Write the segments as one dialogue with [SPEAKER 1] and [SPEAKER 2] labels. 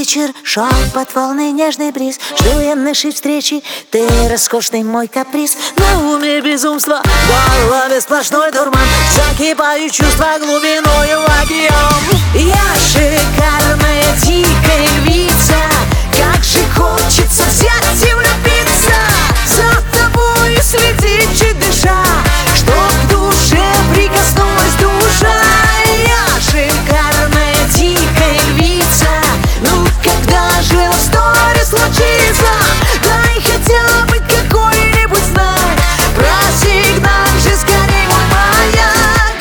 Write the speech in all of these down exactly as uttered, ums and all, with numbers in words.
[SPEAKER 1] вечер, шепот волны, нежный бриз. Жду я нашей встречи, ты роскошный мой каприз. На уме безумство, в голове сплошной дурман. Закипаю чувства глубиною в океан. Я шикарная дикая львица, как же хочется взять и влюбиться. За тобой следить, чуть дыша, чтоб к душе прикоснулась душа. Я шикарная дикая львица, ну когда же лав-стори случится? Дай хотя бы какой-нибудь знак, просигналь же скорей мой маяк.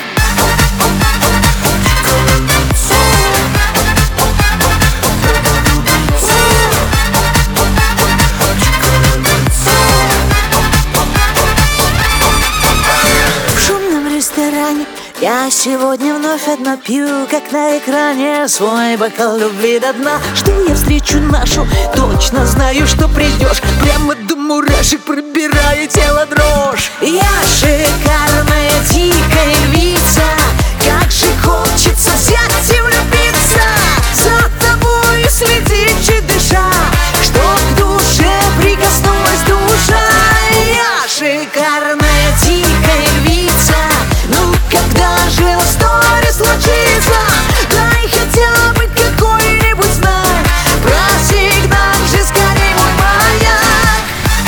[SPEAKER 1] В шумном ресторане я сегодня вновь одна пью, как на экране, свой бокал любви до дна. Жду я встречу нашу, точно знаю, что придешь. Прямо до мурашек пробирает тело дрожь. Я шикарная дикая львица, как же хочется взять и влюбиться. За тобой следить, чуть дыша, чтоб к душе прикоснулась душа. Я шикарная дикая львица, ну когда же лав-стори случится? Дай хотя бы какой-нибудь знак, просигналь же скорей мой маяк.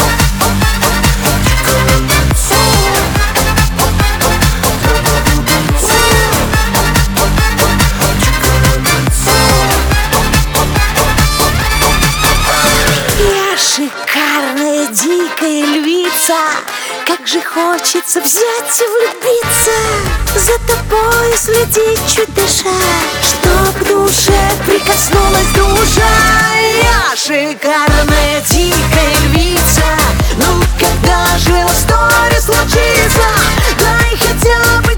[SPEAKER 1] Я шикарная дикая львица, как же хочется взять и влюбиться. За тобой следить, чуть дыша, чтоб к душе прикоснулась душа. Я шикарная дикая львица, ну когда же лав-стори случится? Дай хотя бы